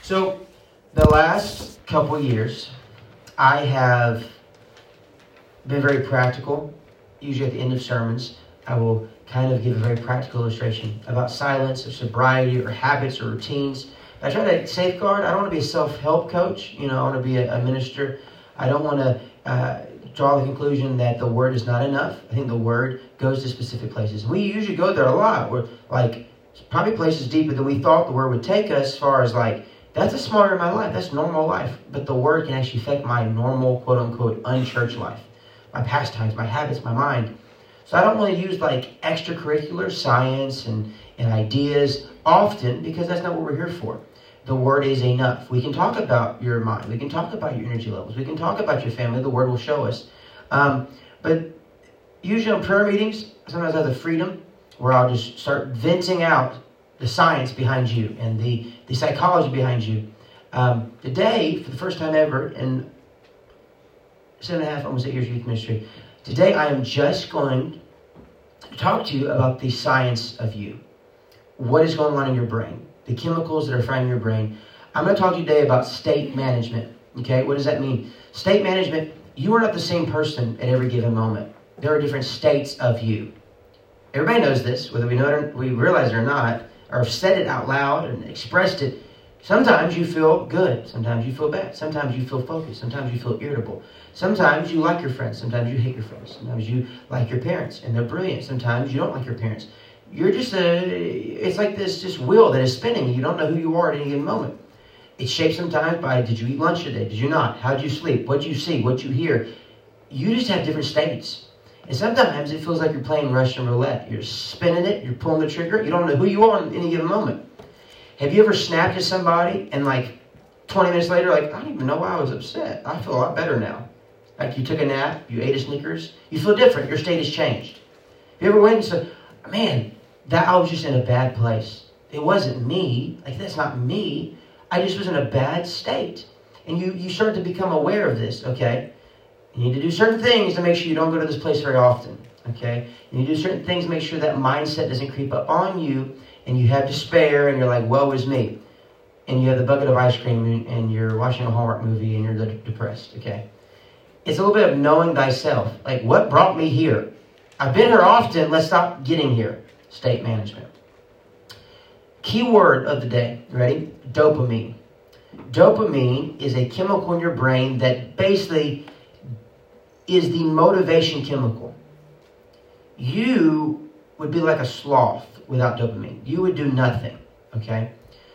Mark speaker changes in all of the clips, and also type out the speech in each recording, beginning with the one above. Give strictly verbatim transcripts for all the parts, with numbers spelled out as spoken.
Speaker 1: So the last couple years, I have been very practical. Usually at the end of sermons, I will kind of give a very practical illustration about silence or sobriety or habits or routines. I try to safeguard. I don't want to be a self-help coach. You know, I want to be a, a minister. I don't want to uh, draw the conclusion that the word is not enough. I think the word goes to specific places. We usually go there a lot. We're like probably places deeper than we thought the word would take us, as far as like, that's a small area of my life. That's normal life. But the word can actually affect my normal, quote-unquote, unchurched life. My pastimes, my habits, my mind. So I don't want to use like extracurricular science and, and ideas often, because that's not what we're here for. The word is enough. We can talk about your mind. We can talk about your energy levels. We can talk about your family. The word will show us. Um, but usually in prayer meetings, sometimes I have the freedom where I'll just start venting out the science behind you and the, the psychology behind you. Um, today, for the first time ever in seven and a half, almost eight years of youth ministry, today I am just going to talk to you about the science of you. What is going on in your brain? The chemicals that are framing your brain. I'm going to talk to you today about state management. Okay, what does that mean? State management, you are not the same person at every given moment. There are different states of you. Everybody knows this, whether we know it or we realize it or not, or have said it out loud and expressed it. Sometimes you feel good. Sometimes you feel bad. Sometimes you feel focused. Sometimes you feel irritable. Sometimes you like your friends. Sometimes you hate your friends. Sometimes you like your parents and they're brilliant. Sometimes you don't like your parents. You're just a, it's like this just wheel that is spinning. You don't know who you are at any given moment. It's shaped sometimes by, did you eat lunch today? Did you not? How did you sleep? What did you see? What did you hear? You just have different states. And sometimes it feels like you're playing Russian roulette. You're spinning it. You're pulling the trigger. You don't know who you are in any given moment. Have you ever snapped at somebody and like twenty minutes later, like, I don't even know why I was upset. I feel a lot better now. Like you took a nap, you ate a Snickers. You feel different. Your state has changed. Have you ever went and said, man, that I was just in a bad place. It wasn't me. Like, that's not me. I just was in a bad state. And you, you start to become aware of this, okay? You need to do certain things to make sure you don't go to this place very often, okay? You need to do certain things to make sure that mindset doesn't creep up on you and you have despair and you're like, woe is me. And you have the bucket of ice cream and you're watching a Hallmark movie and you're depressed, okay? It's a little bit of knowing thyself. Like, what brought me here? I've been here often. Let's stop getting here. State management. Key word of the day. Ready? Dopamine. Dopamine is a chemical in your brain that basically is the motivation chemical. You would be like a sloth without dopamine. You would do nothing. Okay?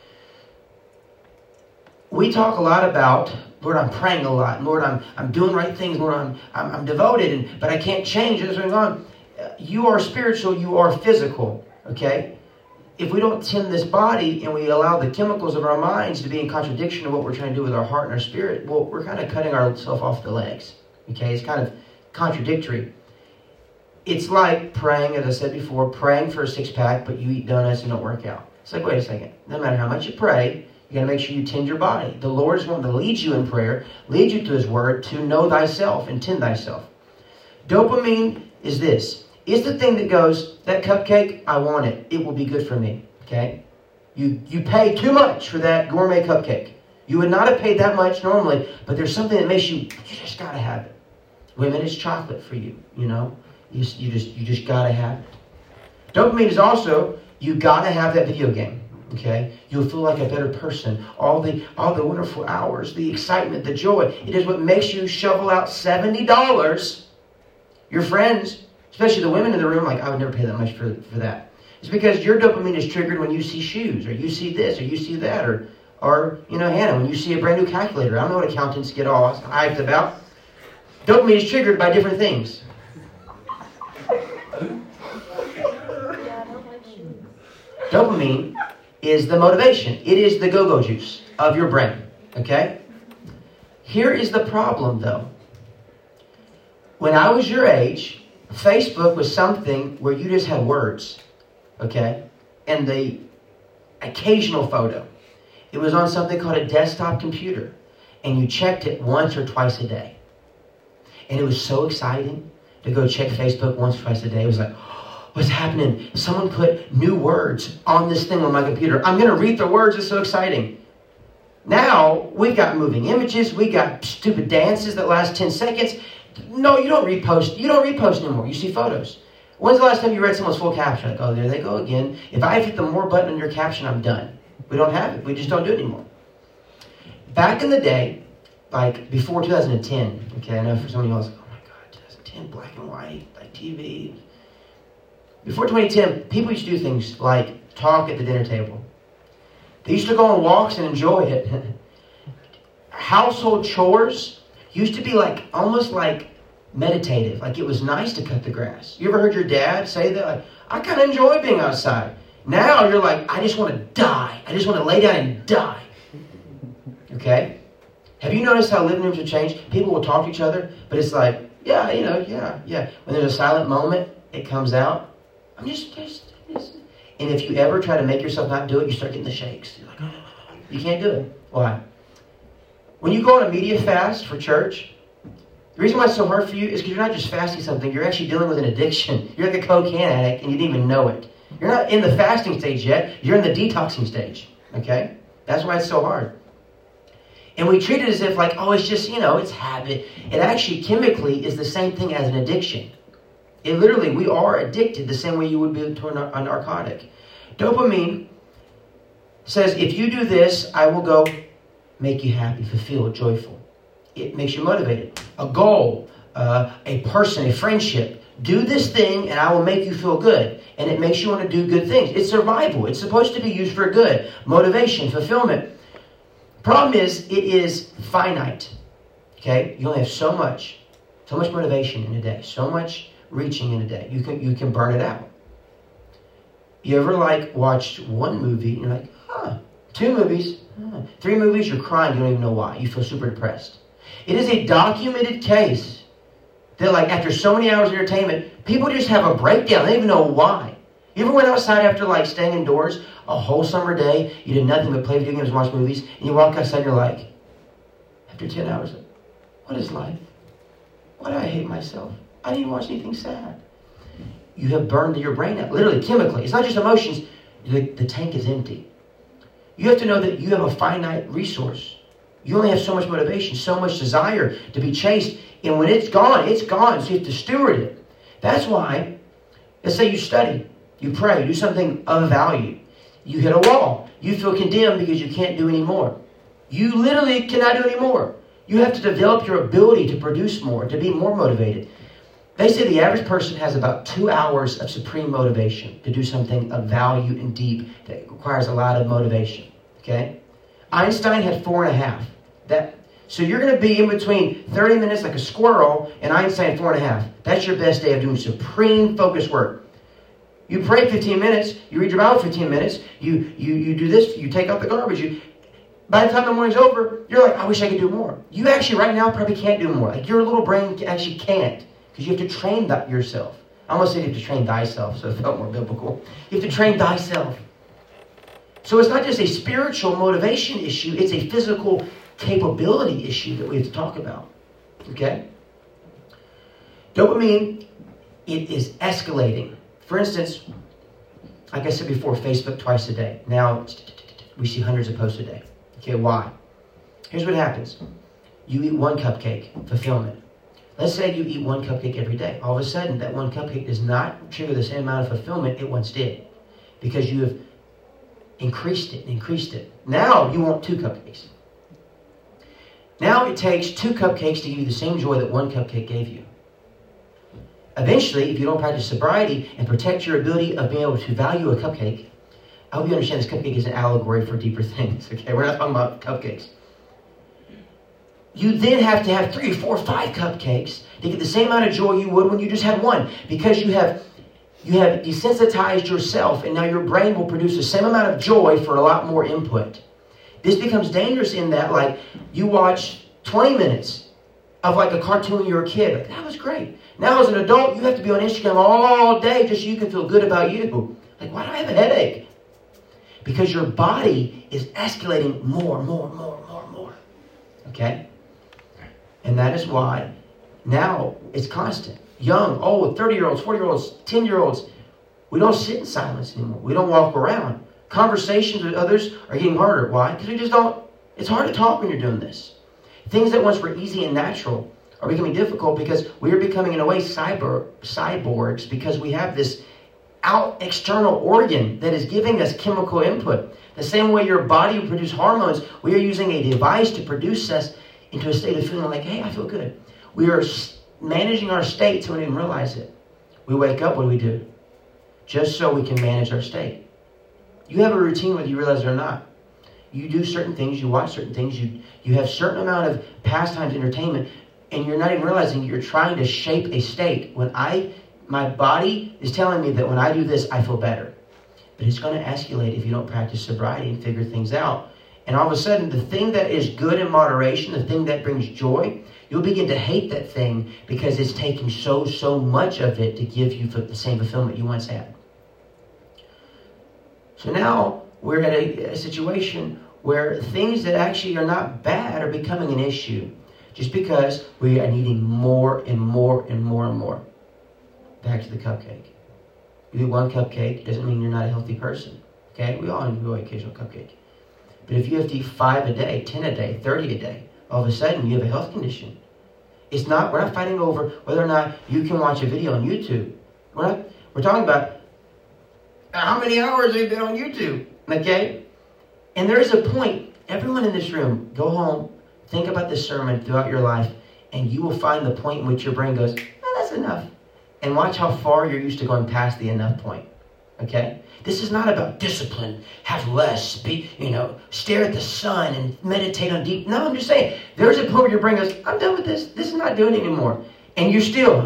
Speaker 1: We talk a lot about, Lord, I'm praying a lot. Lord, I'm I'm doing right things. Lord, I'm I'm, I'm devoted, and, but I can't change. What's going on? You are spiritual. You are physical. Okay? If we don't tend this body and we allow the chemicals of our minds to be in contradiction to what we're trying to do with our heart and our spirit, well, we're kind of cutting ourselves off the legs. Okay? It's kind of contradictory. It's like praying, as I said before, praying for a six-pack, but you eat donuts and don't work out. It's like, wait a second. No matter how much you pray, you got to make sure you tend your body. The Lord is wanting to lead you in prayer, lead you to His Word, to know thyself and tend thyself. Dopamine is this. It's the thing that goes, that cupcake, I want it. It will be good for me. Okay? You, you pay too much for that gourmet cupcake. You would not have paid that much normally, but there's something that makes you, you just got to have it. Women, it's chocolate for you, you know? You, you just you just got to have it. Dopamine is also, you got to have that video game. Okay, you'll feel like a better person. All the all the wonderful hours, the excitement, the joy. It is what makes you shovel out seventy dollars. Your friends, especially the women in the room, like, I would never pay that much for, for that. It's because your dopamine is triggered when you see shoes, or you see this, or you see that, or or you know, Hannah, when you see a brand new calculator. I don't know what accountants get all hyped about. Dopamine is triggered by different things. Dopamine is the motivation. It is the go-go juice of your brain. Okay? Here is the problem, though. When I was your age, Facebook was something where you just had words. Okay? And the occasional photo. It was on something called a desktop computer. And you checked it once or twice a day. And it was so exciting to go check Facebook once or twice a day. It was like, what's happening? Someone put new words on this thing on my computer. I'm going to read the words. It's so exciting. Now, we've got moving images. We got stupid dances that last ten seconds. No, you don't repost. You don't repost anymore. You see photos. When's the last time you read someone's full caption? Like, oh, there they go again. If I hit the more button on your caption, I'm done. We don't have it. We just don't do it anymore. Back in the day, like before two thousand ten, okay, I know for some of you all, like, oh my God, two thousand ten, black and white, like T V. Before twenty ten, people used to do things like talk at the dinner table. They used to go on walks and enjoy it. Household chores used to be like, almost like meditative. Like it was nice to cut the grass. You ever heard your dad say that? Like, I kind of enjoy being outside. Now you're like, I just want to die. I just want to lay down and die. Okay? Have you noticed how living rooms have changed? People will talk to each other, but it's like, yeah, you know, yeah, yeah. When there's a silent moment, it comes out. I'm just, just, just. And if you ever try to make yourself not do it, you start getting the shakes. You're like, oh, you can't do it. Why? When you go on a media fast for church, the reason why it's so hard for you is because you're not just fasting something, you're actually dealing with an addiction. You're like a cocaine addict and you didn't even know it. You're not in the fasting stage yet, you're in the detoxing stage. Okay? That's why it's so hard. And we treat it as if like, oh, it's just, you know, it's habit. It actually chemically is the same thing as an addiction. It literally, we are addicted the same way you would be to a narcotic. Dopamine says, if you do this, I will go make you happy, fulfilled, joyful. It makes you motivated. A goal, uh, a person, a friendship. Do this thing and I will make you feel good. And it makes you want to do good things. It's survival. It's supposed to be used for good. Motivation, fulfillment. Problem is, it is finite. Okay? You only have so much. So much motivation in a day. So much reaching in a day. You can, you can burn it out. You ever like watched one movie and you're like, huh, two movies, huh. Three movies, you're crying, you don't even know why. You feel super depressed. It is a documented case that like after so many hours of entertainment, people just have a breakdown. They don't even know why. You ever went outside after like staying indoors a whole summer day, you did nothing but play video games and watch movies, and you walk outside and you're like, after ten hours, what is life? Why do I hate myself? I didn't watch anything sad. You have burned your brain out, literally, chemically. It's not just emotions. The, the tank is empty. You have to know that you have a finite resource. You only have so much motivation, so much desire to be chased. And when it's gone, it's gone. So you have to steward it. That's why, let's say you study, you pray, you do something of value. You hit a wall. You feel condemned because you can't do any more. You literally cannot do any more. You have to develop your ability to produce more, to be more motivated. They say the average person has about two hours of supreme motivation to do something of value and deep that requires a lot of motivation. Okay? Einstein had four and a half. That, so you're going to be in between thirty minutes like a squirrel and Einstein four and a half. That's your best day of doing supreme focus work. You pray fifteen minutes, you read your Bible fifteen minutes, you, you, you do this, you take out the garbage. You, by the time the morning's over, you're like, I wish I could do more. You actually right now probably can't do more. Like your little brain actually can't. Because you have to train that yourself. I almost said you have to train thyself, so it felt more biblical. You have to train thyself. So it's not just a spiritual motivation issue, it's a physical capability issue that we have to talk about. Okay? Dopamine, it is escalating. For instance, like I said before, Facebook twice a day. Now, we see hundreds of posts a day. Okay, why? Here's what happens. You eat one cupcake, fulfillment. Let's say you eat one cupcake every day. All of a sudden, that one cupcake does not trigger the same amount of fulfillment it once did. Because you have increased it, increased it. Now you want two cupcakes. Now it takes two cupcakes to give you the same joy that one cupcake gave you. Eventually, if you don't practice sobriety and protect your ability of being able to value a cupcake, I hope you understand this cupcake is an allegory for deeper things. Okay, we're not talking about cupcakes. You then have to have three, four, five cupcakes to get the same amount of joy you would when you just had one. Because you have, you have desensitized yourself, and now your brain will produce the same amount of joy for a lot more input. This becomes dangerous in that, like, you watch twenty minutes of like a cartoon when you were a kid. Like, that was great. Now as an adult, you have to be on Instagram all day just so you can feel good about you. Like, why do I have a headache? Because your body is escalating more, more, more, more, more. Okay? And that is why now it's constant. Young, old, thirty-year-olds, forty-year-olds, ten-year-olds. We don't sit in silence anymore. We don't walk around. Conversations with others are getting harder. Why? Because we just don't It's hard to talk when you're doing this. Things that once were easy and natural are becoming difficult because we are becoming, in a way, cyber cyborgs because we have this out external organ that is giving us chemical input. The same way your body produces hormones, we are using a device to produce us into a state of feeling like, hey, I feel good. We are managing our state so we don't even realize it. We wake up, what do we do? Just so we can manage our state. You have a routine whether you realize it or not. You do certain things, you watch certain things, you, you have certain amount of pastimes, entertainment, and you're not even realizing you're trying to shape a state. When I, my body is telling me that when I do this, I feel better. But it's going to escalate if you don't practice sobriety and figure things out. And all of a sudden, the thing that is good in moderation, the thing that brings joy, you'll begin to hate that thing because it's taking so, so much of it to give you the same fulfillment you once had. So now we're at a, a situation where things that actually are not bad are becoming an issue just because we are needing more and more and more and more. Back to the cupcake. You eat one cupcake doesn't mean you're not a healthy person. Okay? We all enjoy occasional cupcake. But if you have to eat five a day, ten a day, thirty a day, all of a sudden you have a health condition. It's not, we're not fighting over whether or not you can watch a video on YouTube. We're not, we're talking about how many hours have you been on YouTube, okay? And there's a point, everyone in this room, go home, think about this sermon throughout your life, and you will find the point in which your brain goes, oh, that's enough. And watch how far you're used to going past the enough point, okay? This is not about discipline, have less, be, you know, stare at the sun and meditate on deep. No, I'm just saying, there's a point where your brain goes, I'm done with this. This is not doing it anymore. And you still,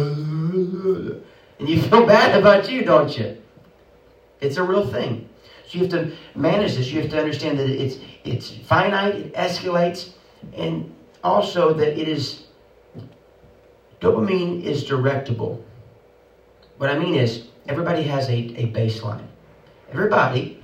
Speaker 1: and you feel bad about you, don't you? It's a real thing. So you have to manage this. You have to understand that it's it's finite, it escalates, and also that it is, dopamine is directable. What I mean is, everybody has a, a baseline. Everybody,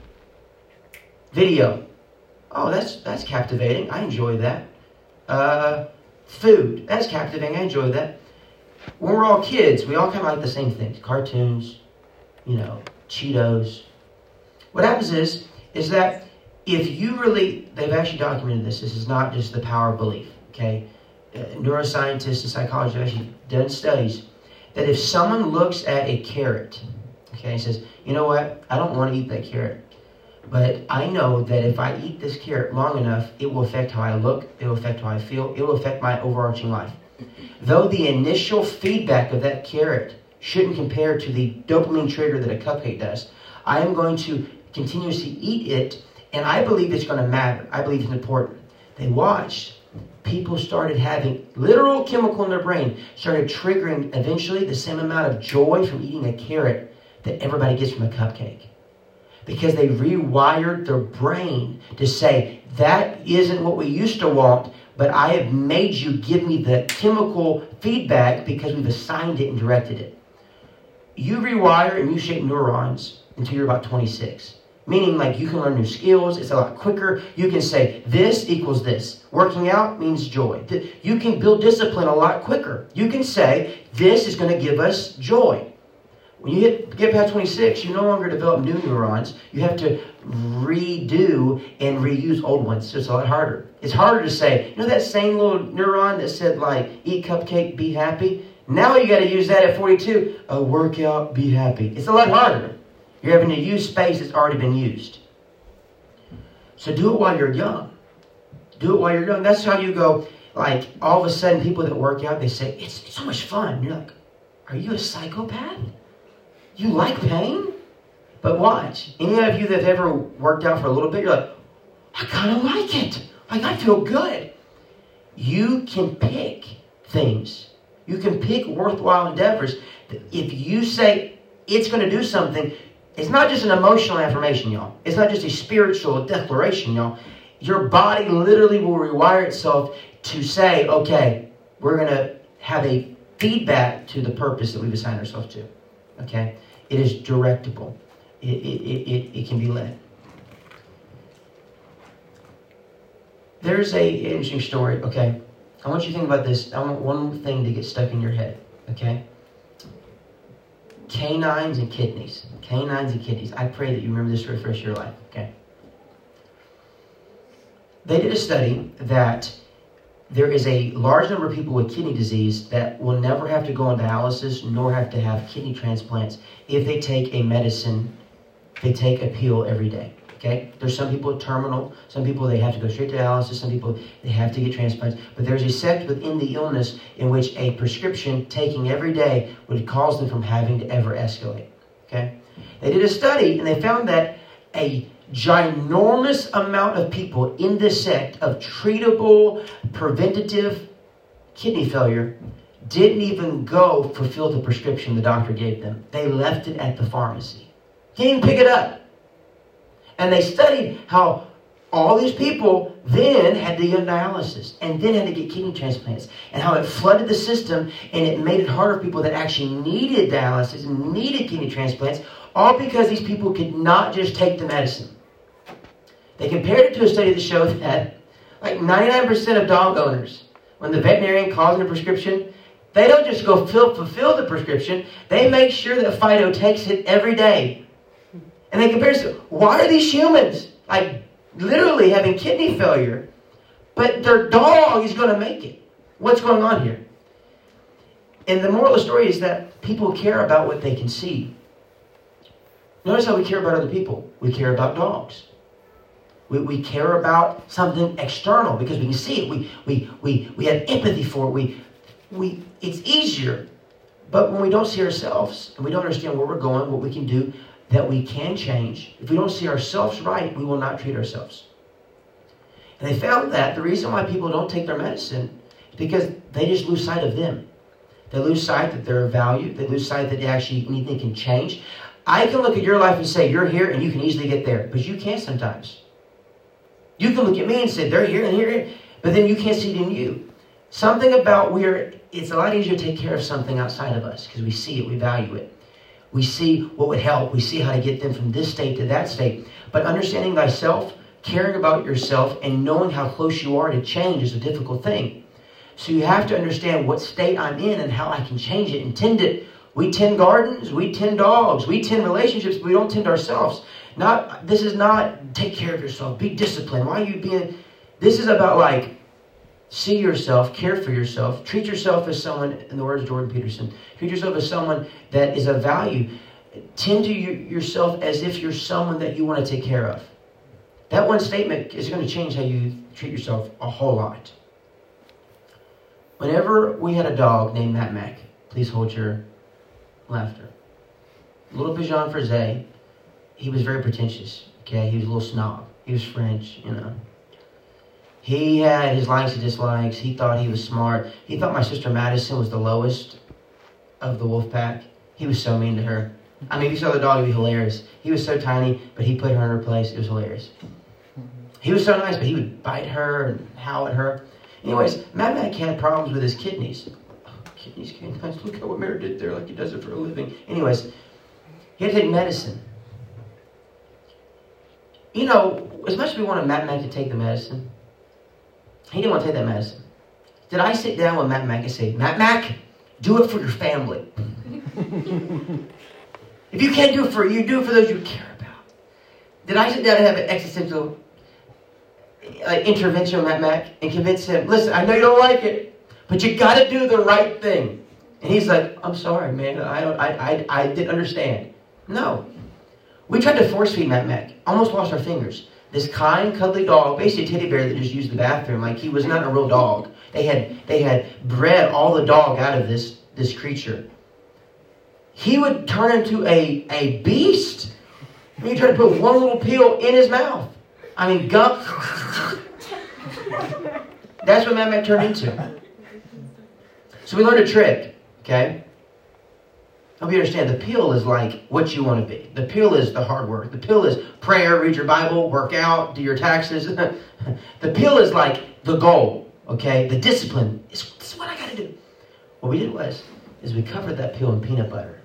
Speaker 1: video. Oh, that's that's captivating. I enjoy that. Uh, food. That's captivating. I enjoy that. When we're all kids, we all kind of like the same things. Cartoons, you know, Cheetos. What happens is, is that if you really, they've actually documented this. This is not just the power of belief, okay? Uh, neuroscientists and psychologists have actually done studies that if someone looks at a carrot, okay, and says, you know what, I don't want to eat that carrot, but I know that if I eat this carrot long enough, it will affect how I look, it will affect how I feel, it will affect my overarching life. Though the initial feedback of that carrot shouldn't compare to the dopamine trigger that a cupcake does, I am going to continuously eat it, and I believe it's going to matter. I believe it's important. They watched. People started having literal chemical in their brain, started triggering eventually the same amount of joy from eating a carrot that everybody gets from a cupcake. Because they rewired their brain to say, that isn't what we used to want, but I have made you give me the chemical feedback because we've assigned it and directed it. You rewire and you shape neurons until you're about twenty-six. Meaning, like, you can learn new skills. It's a lot quicker. You can say, this equals this. Working out means joy. You can build discipline a lot quicker. You can say, this is going to give us joy. When you hit, get past twenty-six, you no longer develop new neurons. You have to redo and reuse old ones. So it's a lot harder. It's harder to say, you know that same little neuron that said, like, eat cupcake, be happy? Now you got to use that at forty-two. A workout, be happy. It's a lot harder. You're having to use space that's already been used. So do it while you're young. Do it while you're young. That's how you go, like, all of a sudden people that work out, they say, it's, it's so much fun. You're like, are you a psychopath? You like pain? But watch. Any of you that have ever worked out for a little bit, you're like, I kind of like it. Like, I feel good. You can pick things. You can pick worthwhile endeavors. If you say it's going to do something, it's not just an emotional affirmation, y'all. It's not just a spiritual declaration, y'all. Your body literally will rewire itself to say, okay, we're going to have a feedback to the purpose that we've assigned ourselves to. Okay? It is directable. It, it, it, it, it can be led. There's a interesting story, okay? I want you to think about this. I want one thing to get stuck in your head, okay? Canines and kidneys. Canines and kidneys. I pray that you remember this for the rest of your life, okay? They did a study that there is a large number of people with kidney disease that will never have to go on dialysis nor have to have kidney transplants if they take a medicine, they take a pill every day. Okay? There's some people terminal, some people they have to go straight to dialysis, some people they have to get transplants, but there's a sect within the illness in which a prescription taking every day would cause them from having to ever escalate. Okay? They did a study and they found that a ginormous amount of people in this sect of treatable, preventative kidney failure didn't even go fulfill the prescription the doctor gave them. They left it at the pharmacy. Didn't even pick it up. And they studied how all these people then had to get dialysis and then had to get kidney transplants and how it flooded the system and it made it harder for people that actually needed dialysis and needed kidney transplants, all because these people could not just take the medicine. They compared it to a study that showed that like ninety-nine percent of dog owners, when the veterinarian calls in a prescription, they don't just go fill, fulfill the prescription. They make sure that Fido takes it every day. And they compare it to, why are these humans like literally having kidney failure, but their dog is going to make it? What's going on here? And the moral of the story is that people care about what they can see. Notice how we care about other people. We care about dogs. We, we care about something external because we can see it. We, we, we, we have empathy for it. We, we, it's easier. But when we don't see ourselves and we don't understand where we're going, what we can do, that we can change, if we don't see ourselves right, we will not treat ourselves. And they found that the reason why people don't take their medicine is because they just lose sight of them. They lose sight that they're valued. They lose sight that they actually anything can change. I can look at your life and say, you're here and you can easily get there. But you can't sometimes. You can look at me and say, they're here and here, but then you can't see it in you. Something about where it's a lot easier to take care of something outside of us because we see it, we value it. We see what would help. We see how to get them from this state to that state. But understanding thyself, caring about yourself, and knowing how close you are to change is a difficult thing. So you have to understand what state I'm in and how I can change it and tend it. We tend gardens, we tend dogs, we tend relationships, but we don't tend ourselves. Not, this is not take care of yourself, be disciplined. Why are you being, this is about like, see yourself, care for yourself, treat yourself as someone, in the words of Jordan Peterson, treat yourself as someone that is of value. Tend to you, yourself as if you're someone that you want to take care of. That one statement is going to change how you treat yourself a whole lot. Whenever we had a dog named Matt Mac, please hold your laughter. Little Bichon Frise, he was very pretentious. Okay, he was a little snob. He was French, you know. He had his likes and dislikes. He thought he was smart. He thought my sister Madison was the lowest of the wolf pack. He was so mean to her. I mean, if you saw the dog, it'd be hilarious. He was so tiny, but he put her in her place. It was hilarious. He was so nice, but he would bite her and howl at her. Anyways, Matt Mac had problems with his kidneys. Oh, kidneys came nice. Look at what Mary did there, like he does it for a living. Anyways, he had to take medicine. You know, as much as we wanted Matt Mac to take the medicine, he didn't want to take that medicine. Did I sit down with Matt Mac and say, Matt Mac, do it for your family. If you can't do it for you, do it for those you care about. Did I sit down and have an existential uh, intervention with Matt Mac and convince him, listen, I know you don't like it, but you got to do the right thing. And he's like, I'm sorry, man. I, don't, I, I, I didn't understand. No. We tried to force feed Matt Mac. Almost lost our fingers. This kind, cuddly dog, basically a teddy bear that just used the bathroom. Like he was not a real dog. They had they had bred all the dog out of this, this creature. He would turn into a, a beast. I mean, you try to put one little pill in his mouth. I mean, gum. That's what Matt Mac turned into. So we learned a trick, okay? I hope you understand, the pill is like what you want to be. The pill is the hard work. The pill is prayer, read your Bible, work out, do your taxes. The pill is like the goal, okay? The discipline. This is what I got to do. What we did was, is we covered that pill in peanut butter.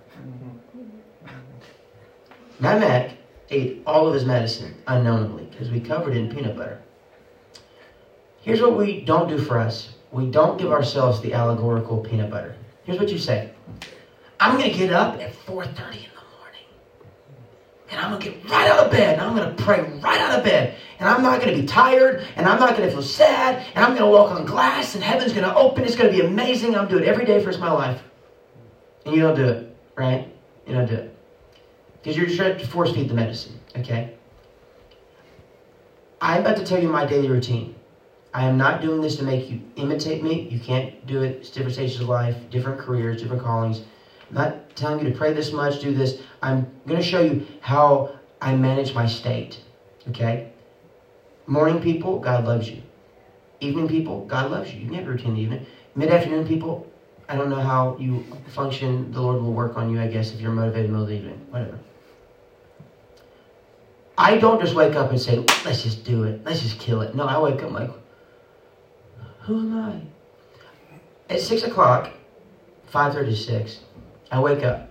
Speaker 1: Matt Mac ate all of his medicine unknowingly because we covered it in peanut butter. Here's what we don't do for us. We don't give ourselves the allegorical peanut butter. Here's what you say. I'm going to get up at four thirty in the morning. And I'm going to get right out of bed. And I'm going to pray right out of bed. And I'm not going to be tired. And I'm not going to feel sad. And I'm going to walk on glass. And heaven's going to open. It's going to be amazing. I'm doing it every day for the rest of my life. And you don't do it, right? You don't do it. Because you're trying to force feed the medicine, okay? I'm about to tell you my daily routine. I am not doing this to make you imitate me. You can't do it. It's different stages of life, different careers, different callings. I'm not telling you to pray this much, do this. I'm going to show you how I manage my state, okay? Morning people, God loves you. Evening people, God loves you. You can have a routine in the evening. Mid-afternoon people, I don't know how you function. The Lord will work on you, I guess, if you're motivated in the middle of the evening. Whatever. I don't just wake up and say, let's just do it. Let's just kill it. No, I wake up like, who am I? At six o'clock, five thirty to six, I wake up.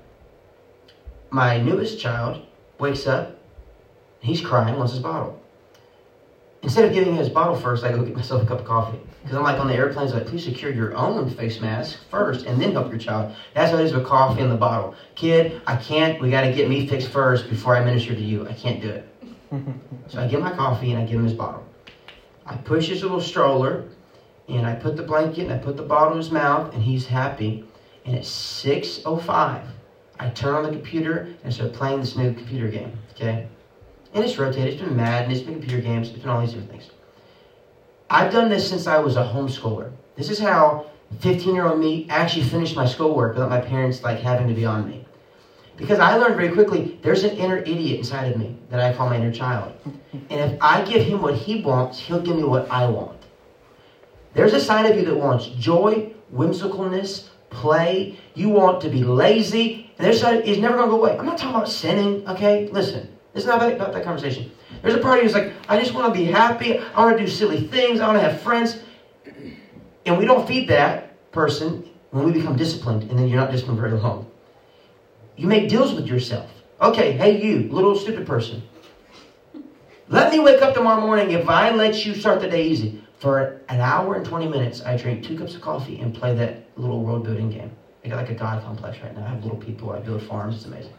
Speaker 1: My newest child wakes up. He's crying, wants his bottle. Instead of giving him his bottle first, I go get myself a cup of coffee. Because I'm like on the airplanes, like, please secure your own face mask first and then help your child. That's what it is with coffee in the bottle. Kid, I can't. We got to get me fixed first before I minister to you. I can't do it. So I get my coffee and I give him his bottle. I push his little stroller and I put the blanket and I put the bottle in his mouth and he's happy. And at six oh five, I turn on the computer and start playing this new computer game, okay? And it's rotated, it's been Madden, it's been computer games, it's been all these different things. I've done this since I was a homeschooler. This is how fifteen-year-old me actually finished my schoolwork without my parents like having to be on me. Because I learned very quickly, there's an inner idiot inside of me that I call my inner child. And if I give him what he wants, he'll give me what I want. There's a side of you that wants joy, whimsicalness, play. You want to be lazy. And there's a side is never going to go away. I'm not talking about sinning, okay? Listen, it's not about that conversation. There's a part of you that's like, I just want to be happy. I want to do silly things. I want to have friends. And we don't feed that person when we become disciplined, and then you're not disciplined very long. You make deals with yourself. Okay, hey you, little stupid person. Let me wake up tomorrow morning if I let you start the day easy. For an hour and twenty minutes, I drink two cups of coffee and play that little world building game. I got like a God complex right now. I have little people. I build farms. It's amazing.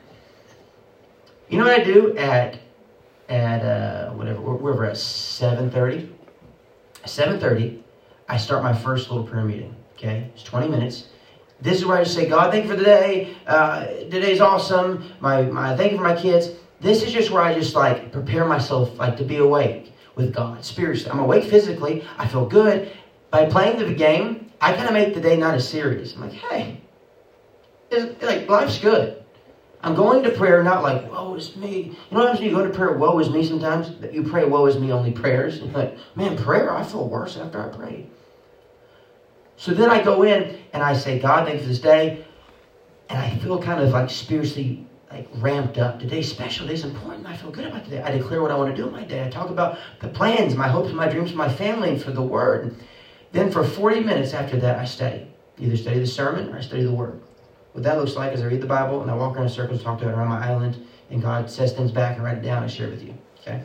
Speaker 1: You know what I do at at uh, whatever we're, we're at seven thirty. seven thirty, I start my first little prayer meeting. Okay, it's twenty minutes. This is where I just say, God, thank you for the day. Uh, today's awesome. My, my, thank you for my kids. This is just where I just like prepare myself like to be awake with God spiritually. I'm awake physically. I feel good. By playing the game, I kind of make the day not as serious. I'm like, hey, it's, like life's good. I'm going to prayer not like, woe is me. You know what happens when you go to prayer, woe is me sometimes? That you pray woe is me only prayers. And you're like, man, prayer, I feel worse after I prayed. So then I go in and I say, God, thank you for this day. And I feel kind of like spiritually like ramped up. Today's special. Today's important. I feel good about today. I declare what I want to do in my day. I talk about the plans, my hopes, my dreams for my family and for the Word. And then for forty minutes after that, I study. Either study the sermon or I study the Word. What that looks like is I read the Bible and I walk around in circles, talk to it around my island, and God says things back and write it down and share it with you. Okay?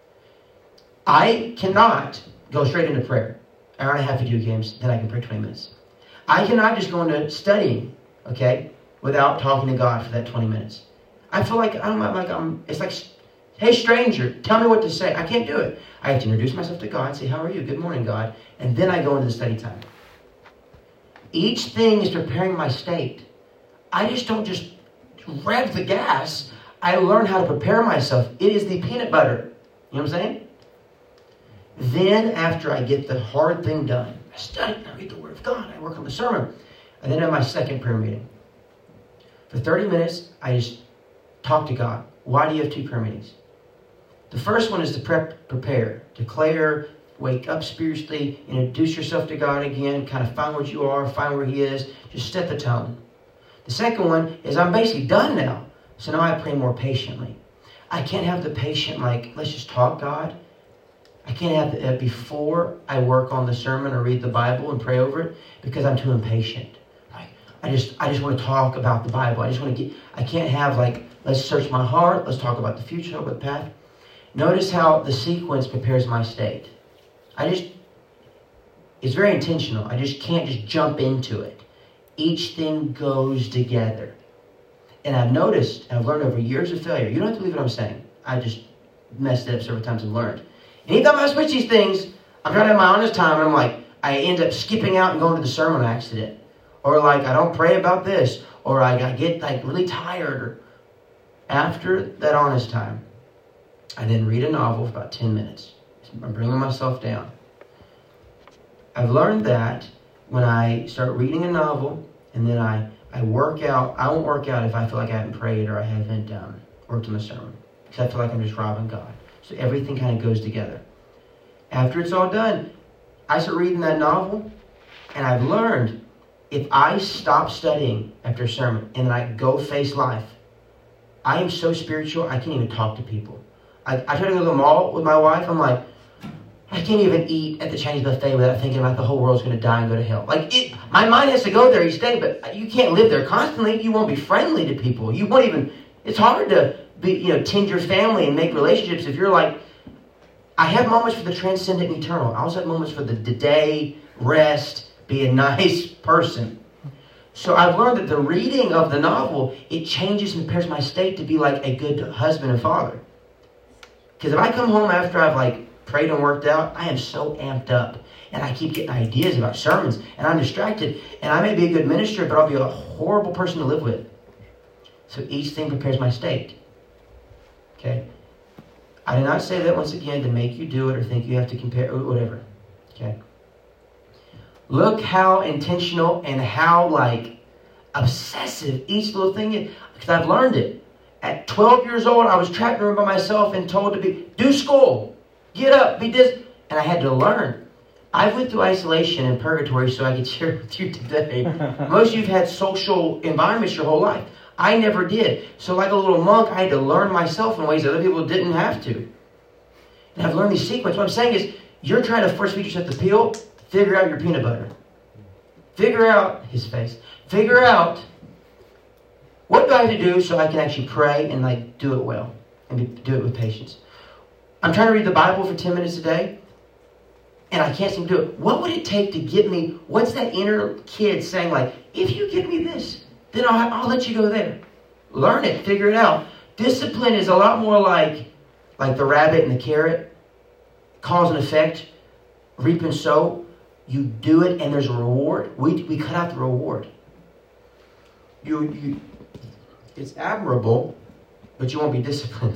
Speaker 1: I cannot go straight into prayer. An hour and a half video games, then I can pray twenty minutes. I cannot just go into studying, okay, without talking to God for that twenty minutes. I feel like, I don't know, like I'm, it's like, hey stranger, tell me what to say. I can't do it. I have to introduce myself to God, say, how are you? Good morning, God. And then I go into the study time. Each thing is preparing my state. I just don't just rev the gas. I learn how to prepare myself. It is the peanut butter. You know what I'm saying? Then after I get the hard thing done, I study, I read the Word of God, I work on the sermon, and then I have my second prayer meeting. For thirty minutes, I just talk to God. Why do you have two prayer meetings? The first one is to prep, prepare, declare, wake up spiritually, introduce yourself to God again, kind of find what you are, find where He is, just set the tone. The second one is I'm basically done now, so now I pray more patiently. I can't have the patient like, let's just talk, God. I can't have that before I work on the sermon or read the Bible and pray over it because I'm too impatient. Like I just, I just want to talk about the Bible. I just want to get. I can't have like, let's search my heart. Let's talk about the future, talk about the path. Notice how the sequence prepares my state. I just, it's very intentional. I just can't just jump into it. Each thing goes together. And I've noticed, and I've learned over years of failure, you don't have to believe what I'm saying. I just messed it up several times and learned. Anytime I switch these things, I'm trying to have my honest time, and I'm like, I end up skipping out and going to the sermon on accident. Or like, I don't pray about this. Or I, I get like really tired. Or after that honest time, I then read a novel for about ten minutes. I'm bringing myself down. I've learned that when I start reading a novel and then I, I work out, I won't work out if I feel like I haven't prayed or I haven't um, worked on the sermon. Because I feel like I'm just robbing God. So everything kind of goes together. After it's all done, I start reading that novel, and I've learned if I stop studying after a sermon and then I go face life, I am so spiritual, I can't even talk to people. I, I try to go to the mall with my wife, I'm like, I can't even eat at the Chinese buffet without thinking about the whole world's going to die and go to hell. Like, it, my mind has to go there each day, but you can't live there constantly. You won't be friendly to people. You won't even, it's hard to be, you know, tend your family and make relationships if you're like, I have moments for the transcendent and eternal. I also have moments for the, the day, rest, be a nice person. So I've learned that the reading of the novel, it changes and prepares my state to be like a good husband and father. Because if I come home after I've like prayed and worked out, I am so amped up. And I keep getting ideas about sermons. And I'm distracted. And I may be a good minister, but I'll be a horrible person to live with. So each thing prepares my state. Okay? I did not say that once again to make you do it or think you have to compare or whatever. Okay? Look how intentional and how like obsessive each little thing is. Because I've learned it. At twelve years old, I was trapped in a room by myself and told to be, do school. Get up, be this. And I had to learn. I went through isolation and purgatory so I could share with you today. Most of you have had social environments your whole life. I never did. So like a little monk, I had to learn myself in ways that other people didn't have to. And I've learned these sequences. What I'm saying is, you're trying to force feed yourself the pill, figure out your peanut butter. Figure out his face. Figure out, what do I have to do so I can actually pray and like do it well and be, do it with patience? I'm trying to read the Bible for ten minutes a day, and I can't seem to do it. What would it take to get me, what's that inner kid saying like, if you give me this, then I'll, I'll let you go there. Learn it, figure it out. Discipline is a lot more like, like the rabbit and the carrot. Cause and effect, reap and sow. You do it and there's a reward. We, we cut out the reward. You, you, it's admirable, but you won't be disciplined.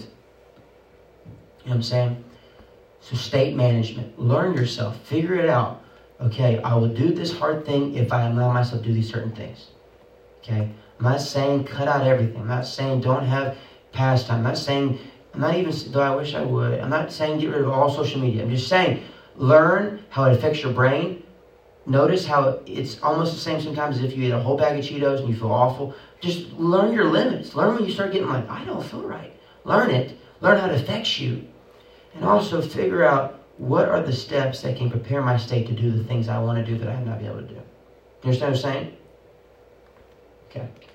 Speaker 1: You know what I'm saying? So state management. Learn yourself. Figure it out. Okay, I will do this hard thing if I allow myself to do these certain things. Okay? I'm not saying cut out everything. I'm not saying don't have pastime. I'm not saying, I'm not even, though I wish I would, I'm not saying get rid of all social media. I'm just saying learn how it affects your brain. Notice how it's almost the same sometimes as if you eat a whole bag of Cheetos and you feel awful. Just learn your limits. Learn when you start getting like, I don't feel right. Learn it. Learn how it affects you. And also figure out what are the steps that can prepare my state to do the things I want to do that I have not been able to do. You understand what I'm saying? Okay.